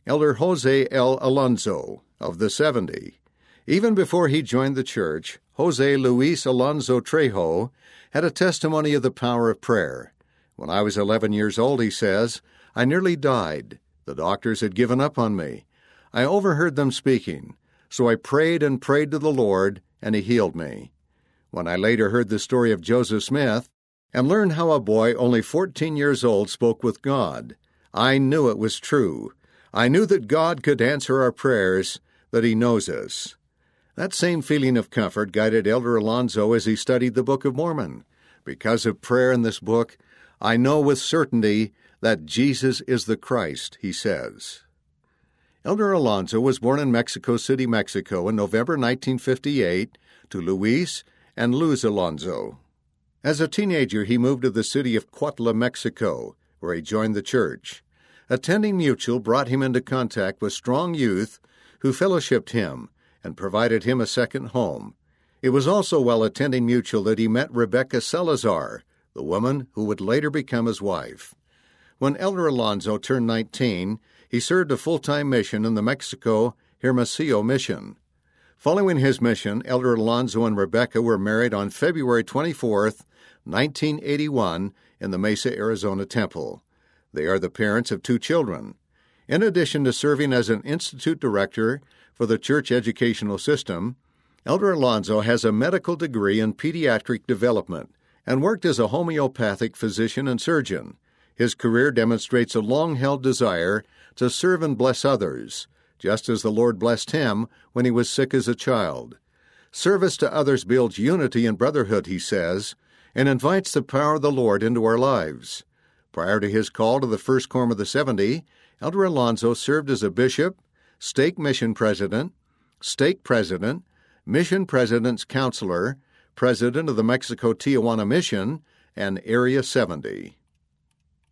Elder Jose L. Alonso of the 70. Even before he joined the church, Jose Luis Alonso Trejo had a testimony of the power of prayer. When I was 11 years old, he says, I nearly died. The doctors had given up on me. I overheard them speaking, so I prayed and prayed to the Lord, and He healed me. When I later heard the story of Joseph Smith and learned how a boy only 14 years old spoke with God, I knew it was true. I knew that God could answer our prayers, that He knows us. That same feeling of comfort guided Elder Alonso as he studied the Book of Mormon. Because of prayer in this book, I know with certainty that Jesus is the Christ, he says. Elder Alonso was born in Mexico City, Mexico in November 1958 to Luis and Luz Alonso. As a teenager, he moved to the city of Cuautla, Mexico, where he joined the church. Attending Mutual brought him into contact with strong youth who fellowshipped him and provided him a second home. It was also while attending Mutual that he met Rebecca Salazar, the woman who would later become his wife. When Elder Alonso turned 19, he served a full-time mission in the Mexico Hermosillo Mission. Following his mission, Elder Alonso and Rebecca were married on February 24, 1981, in the Mesa, Arizona temple. They are the parents of 2 children. In addition to serving as an institute director for the church educational system, Elder Alonso has a medical degree in pediatric development and worked as a homeopathic physician and surgeon. His career demonstrates a long-held desire to serve and bless others, just as the Lord blessed him when he was sick as a child. Service to others builds unity and brotherhood, he says, and invites the power of the Lord into our lives. Prior to his call to the First Quorum of the 70, Elder Alonso served as a bishop, stake mission president, stake president, mission president's counselor, president of the Mexico Tijuana Mission, and Area 70.